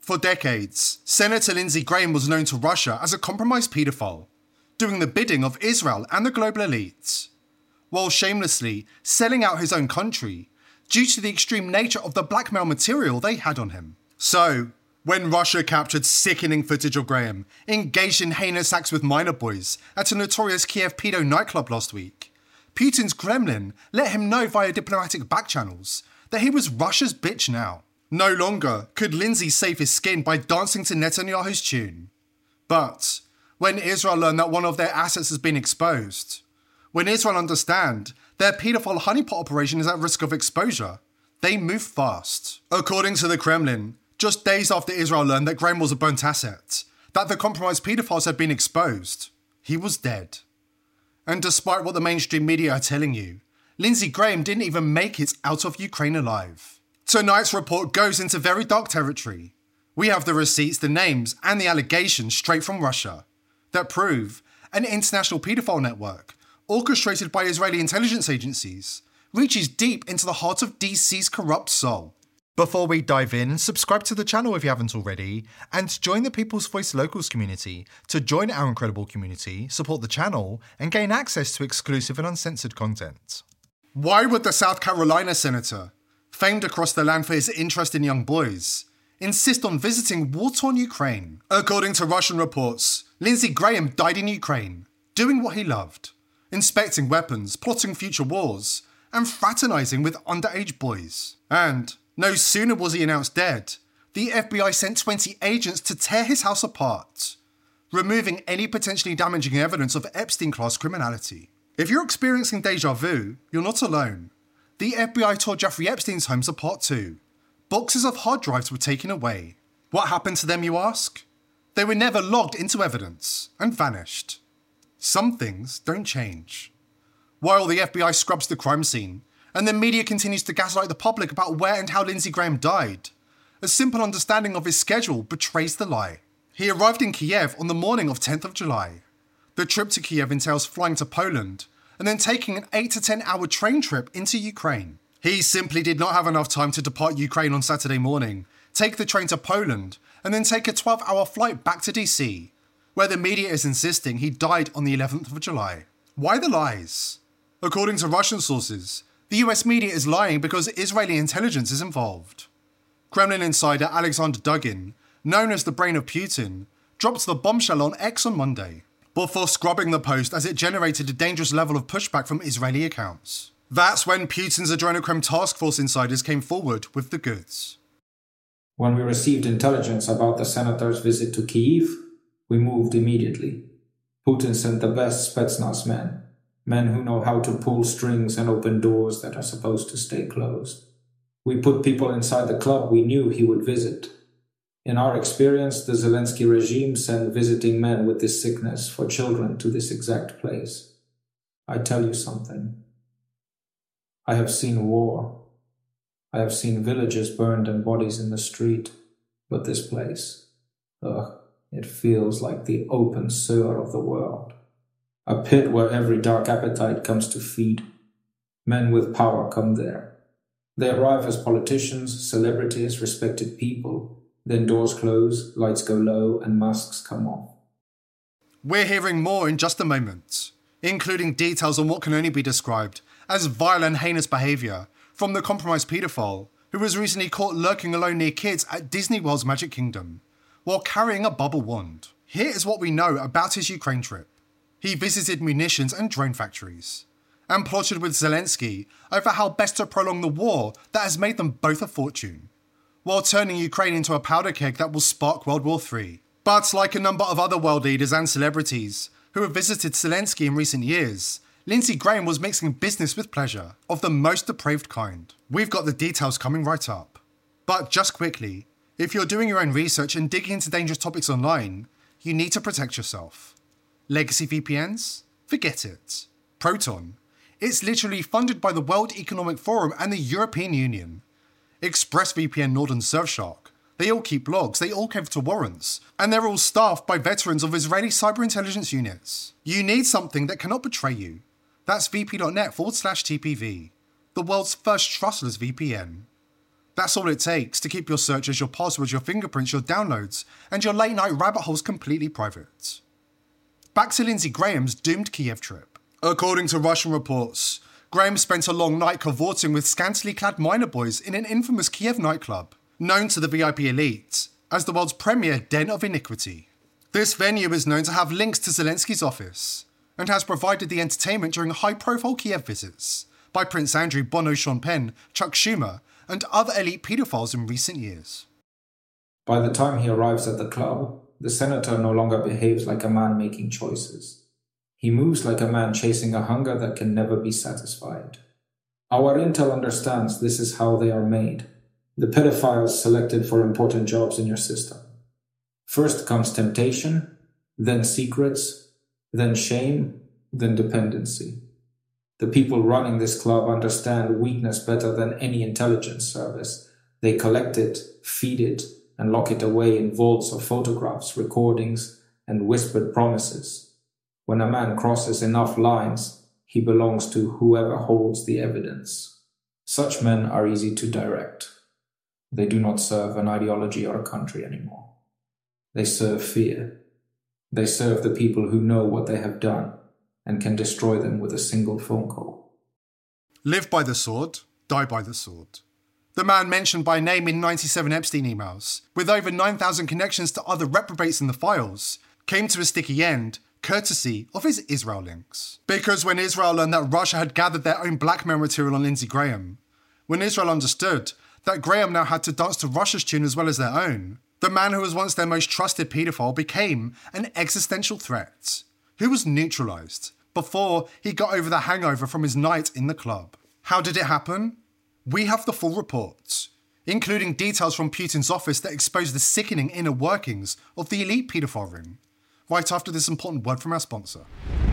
For decades, Senator Lindsey Graham was known to Russia as a compromised paedophile, doing the bidding of Israel and the global elites, while shamelessly selling out his own country due to the extreme nature of the blackmail material they had on him. So, when Russia captured sickening footage of Graham engaged in heinous acts with minor boys at a notorious Kiev pedo nightclub last week, Putin's Kremlin let him know via diplomatic backchannels that he was Russia's bitch now. No longer could Lindsey save his skin by dancing to Netanyahu's tune. But when Israel learned that one of their assets has been exposed, when Israel understand their paedophile honeypot operation is at risk of exposure, they move fast. According to the Kremlin, just days after Israel learned that Graham was a burnt asset, that the compromised paedophiles had been exposed, he was dead. And despite what the mainstream media are telling you, Lindsey Graham didn't even make it out of Ukraine alive. Tonight's report goes into very dark territory. We have the receipts, the names, and the allegations straight from Russia that prove an international paedophile network, orchestrated by Israeli intelligence agencies, reaches deep into the heart of DC's corrupt soul. Before we dive in, subscribe to the channel if you haven't already, and join the People's Voice Locals community to join our incredible community, support the channel, and gain access to exclusive and uncensored content. Why would the South Carolina senator, famed across the land for his interest in young boys, insist on visiting war-torn Ukraine? According to Russian reports, Lindsey Graham died in Ukraine, doing what he loved, inspecting weapons, plotting future wars, and fraternizing with underage boys. And no sooner was he announced dead, the FBI sent 20 agents to tear his house apart, removing any potentially damaging evidence of Epstein-class criminality. If you're experiencing deja vu, you're not alone. The FBI tore Jeffrey Epstein's homes apart too. Boxes of hard drives were taken away. What happened to them, you ask? They were never logged into evidence and vanished. Some things don't change. While the FBI scrubs the crime scene, and the media continues to gaslight the public about where and how Lindsey Graham died, a simple understanding of his schedule betrays the lie. He arrived in Kiev on the morning of 10th of July. The trip to Kiev entails flying to Poland, and then taking an 8 to 10 hour train trip into Ukraine. He simply did not have enough time to depart Ukraine on Saturday morning, take the train to Poland, and then take a 12-hour flight back to DC, where the media is insisting he died on the 11th of July. Why the lies? According to Russian sources, the US media is lying because Israeli intelligence is involved. Kremlin insider Alexander Dugin, known as the brain of Putin, dropped the bombshell on X on Monday, before scrubbing the post as it generated a dangerous level of pushback from Israeli accounts. That's when Putin's Adrenochrome task force insiders came forward with the goods. When we received intelligence about the senator's visit to Kyiv, we moved immediately. Putin sent the best Spetsnaz men who know how to pull strings and open doors that are supposed to stay closed. We put people inside the club we knew he would visit. In our experience, the Zelensky regime sent visiting men with this sickness for children to this exact place. I tell you something. I have seen war. I have seen villages burned and bodies in the street. But this place, it feels like the open sewer of the world. A pit where every dark appetite comes to feed. Men with power come there. They arrive as politicians, celebrities, respected people. Then doors close, lights go low, and masks come off. We're hearing more in just a moment, including details on what can only be described as vile and heinous behaviour from the compromised paedophile who was recently caught lurking alone near kids at Disney World's Magic Kingdom while carrying a bubble wand. Here is what we know about his Ukraine trip. He visited munitions and drone factories, and plotted with Zelensky over how best to prolong the war that has made them both a fortune, while turning Ukraine into a powder keg that will spark World War III. But like a number of other world leaders and celebrities who have visited Zelensky in recent years, Lindsey Graham was mixing business with pleasure of the most depraved kind. We've got the details coming right up. But just quickly, if you're doing your own research and digging into dangerous topics online, you need to protect yourself. Legacy VPNs? Forget it. Proton? It's literally funded by the World Economic Forum and the European Union. ExpressVPN, Nord and Surfshark. They all keep logs, they all give to warrants, and they're all staffed by veterans of Israeli cyber intelligence units. You need something that cannot betray you. That's vp.net/TPV, the world's first trustless VPN. That's all it takes to keep your searches, your passwords, your fingerprints, your downloads, and your late-night rabbit holes completely private. Back to Lindsey Graham's doomed Kiev trip. According to Russian reports, Graham spent a long night cavorting with scantily clad miner boys in an infamous Kiev nightclub, known to the VIP elite as the world's premier den of iniquity. This venue is known to have links to Zelensky's office, and has provided the entertainment during high-profile Kiev visits by Prince Andrew, Bono, Sean Penn, Chuck Schumer, and other elite paedophiles in recent years. By the time he arrives at the club, the senator no longer behaves like a man making choices. He moves like a man chasing a hunger that can never be satisfied. Our intel understands this is how they are made. The pedophiles selected for important jobs in your system. First comes temptation, then secrets, then shame, then dependency. The people running this club understand weakness better than any intelligence service. They collect it, feed it, and lock it away in vaults of photographs, recordings, and whispered promises. When a man crosses enough lines, he belongs to whoever holds the evidence. Such men are easy to direct. They do not serve an ideology or a country anymore. They serve fear. They serve the people who know what they have done and can destroy them with a single phone call. Live by the sword, die by the sword. The man mentioned by name in 97 Epstein emails, with over 9,000 connections to other reprobates in the files, came to a sticky end courtesy of his Israel links. Because when Israel learned that Russia had gathered their own blackmail material on Lindsey Graham, when Israel understood that Graham now had to dance to Russia's tune as well as their own, the man who was once their most trusted paedophile became an existential threat, who was neutralised before he got over the hangover from his night in the club. How did it happen? We have the full reports, including details from Putin's office that expose the sickening inner workings of the elite paedophile ring, right after this important word from our sponsor.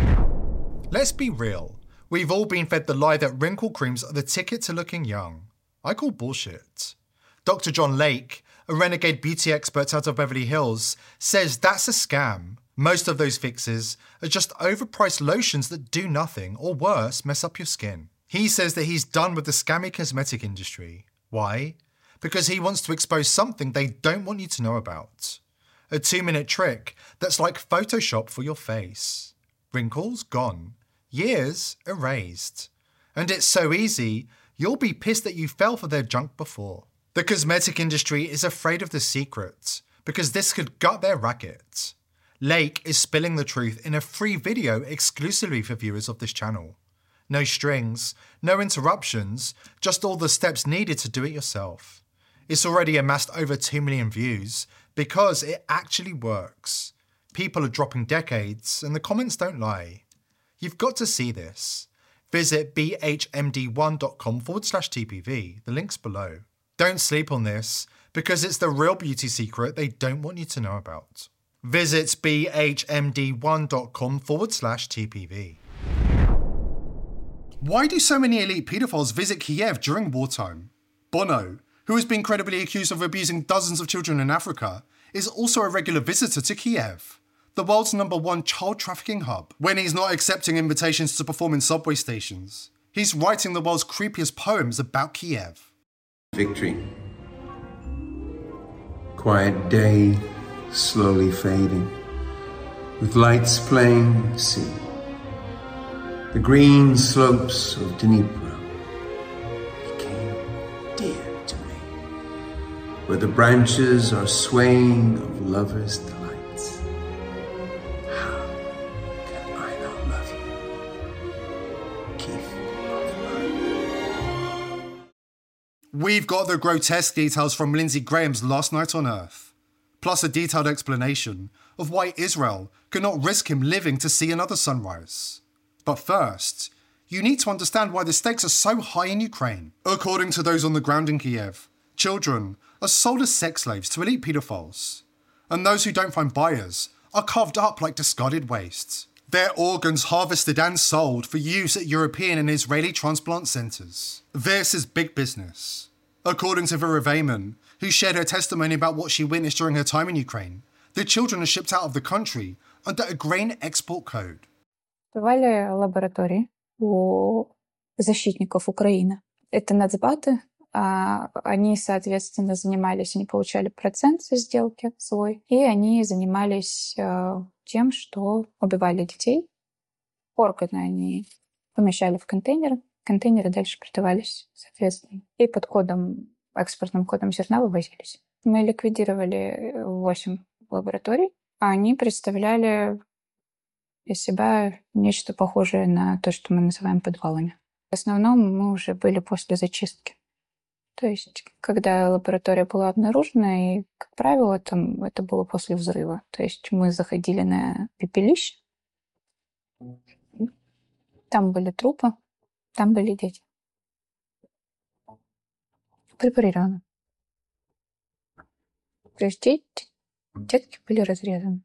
Let's be real. We've all been fed the lie that wrinkle creams are the ticket to looking young. I call bullshit. Dr. John Lake, a renegade beauty expert out of Beverly Hills, says that's a scam. Most of those fixes are just overpriced lotions that do nothing, or worse, mess up your skin. He says that he's done with the scammy cosmetic industry. Why? Because he wants to expose something they don't want you to know about. A 2-minute trick that's like Photoshop for your face. Wrinkles gone. Years erased. And it's so easy, you'll be pissed that you fell for their junk before. The cosmetic industry is afraid of the secret, because this could gut their racket. Lake is spilling the truth in a free video exclusively for viewers of this channel. No strings, no interruptions, just all the steps needed to do it yourself. It's already amassed over 2 million views because it actually works. People are dropping decades and the comments don't lie. You've got to see this. Visit bhmd1.com/TPV, the link's below. Don't sleep on this because it's the real beauty secret they don't want you to know about. Visit bhmd1.com/TPV. Why do so many elite paedophiles visit Kiev during wartime? Bono, who has been credibly accused of abusing dozens of children in Africa, is also a regular visitor to Kiev, the world's #1 child trafficking hub. When he's not accepting invitations to perform in subway stations, he's writing the world's creepiest poems about Kiev. Victory. Quiet day, slowly fading, with lights playing sea. The green slopes of Dnipro became dear to me, where the branches are swaying of lovers' delights. How can I not love you, Keith of Love? We've got the grotesque details from Lindsey Graham's last night on Earth, plus a detailed explanation of why Israel could not risk him living to see another sunrise. But first, you need to understand why the stakes are so high in Ukraine. According to those on the ground in Kiev, children are sold as sex slaves to elite paedophiles, and those who don't find buyers are carved up like discarded waste. Their organs harvested and sold for use at European and Israeli transplant centres. This is big business. According to Vera Vayman, who shared her testimony about what she witnessed during her time in Ukraine, the children are shipped out of the country under a grain export code. Открывали лаборатории у защитников Украины. Это нацбаты, Они, соответственно, они получали процент со сделки свой, и они занимались тем, что убивали детей. Органы они помещали в контейнеры дальше продавались, соответственно, и под экспортным кодом зерна вывозились. Мы ликвидировали 8 лабораторий, а они представляли из себя нечто похожее на то, что мы называем подвалами. В основном мы уже были после зачистки. То есть, когда лаборатория была обнаружена, и, как правило, это было после взрыва. То есть мы заходили на пепелище, там были трупы, там были дети. Препарированы. То есть детки были разрезаны.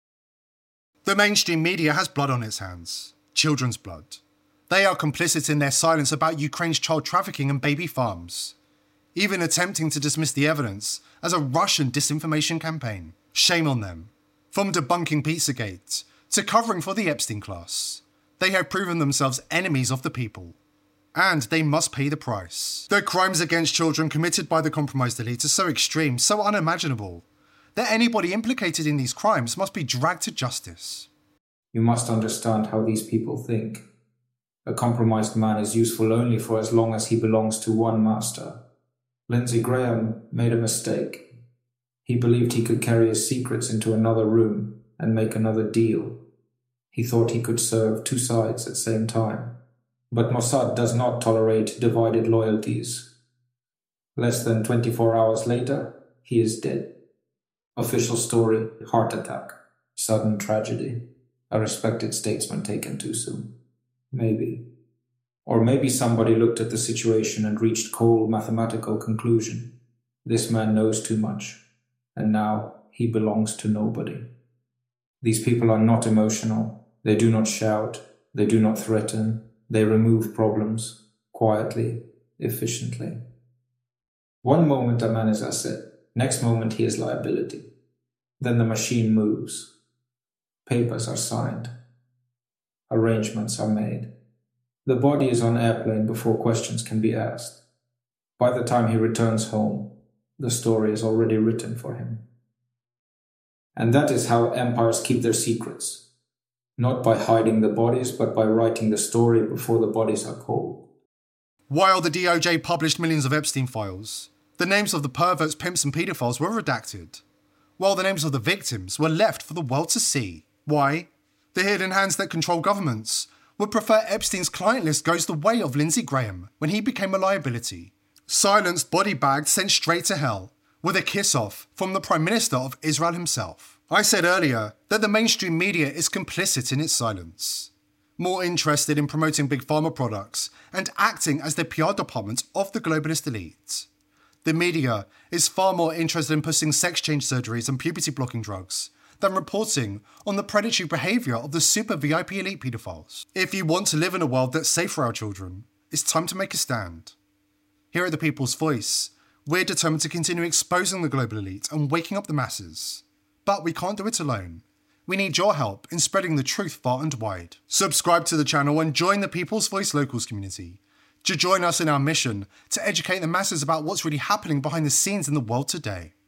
The mainstream media has blood on its hands. Children's blood. They are complicit in their silence about Ukraine's child trafficking and baby farms, even attempting to dismiss the evidence as a Russian disinformation campaign. Shame on them. From debunking Pizzagate to covering for the Epstein class, they have proven themselves enemies of the people, and they must pay the price. The crimes against children committed by the compromised elite are so extreme, so unimaginable, that anybody implicated in these crimes must be dragged to justice. You must understand how these people think. A compromised man is useful only for as long as he belongs to one master. Lindsey Graham made a mistake. He believed he could carry his secrets into another room and make another deal. He thought he could serve two sides at the same time. But Mossad does not tolerate divided loyalties. Less than 24 hours later, he is dead. Official story, heart attack. Sudden tragedy. A respected statesman taken too soon. Maybe. Or maybe somebody looked at the situation and reached cold mathematical conclusion. This man knows too much, and now he belongs to nobody. These people are not emotional. They do not shout. They do not threaten. They remove problems quietly, efficiently. One moment a man is asset, next moment he is liability. Then the machine moves. Papers are signed. Arrangements are made. The body is on airplane before questions can be asked. By the time he returns home, the story is already written for him. And that is how empires keep their secrets. Not by hiding the bodies, but by writing the story before the bodies are cold. While the DOJ published millions of Epstein files, the names of the perverts, pimps and paedophiles were redacted, while the names of the victims were left for the world to see. Why? The hidden hands that control governments would prefer Epstein's client list goes the way of Lindsey Graham when he became a liability. Silenced, body-bagged, sent straight to hell, with a kiss-off from the Prime Minister of Israel himself. I said earlier that the mainstream media is complicit in its silence, more interested in promoting big pharma products and acting as the PR department of the globalist elite. The media is far more interested in pushing sex change surgeries and puberty-blocking drugs than reporting on the predatory behaviour of the super VIP elite paedophiles. If you want to live in a world that's safe for our children, it's time to make a stand. Here at The People's Voice, we're determined to continue exposing the global elite and waking up the masses. But we can't do it alone. We need your help in spreading the truth far and wide. Subscribe to the channel and join the People's Voice Locals community to join us in our mission to educate the masses about what's really happening behind the scenes in the world today.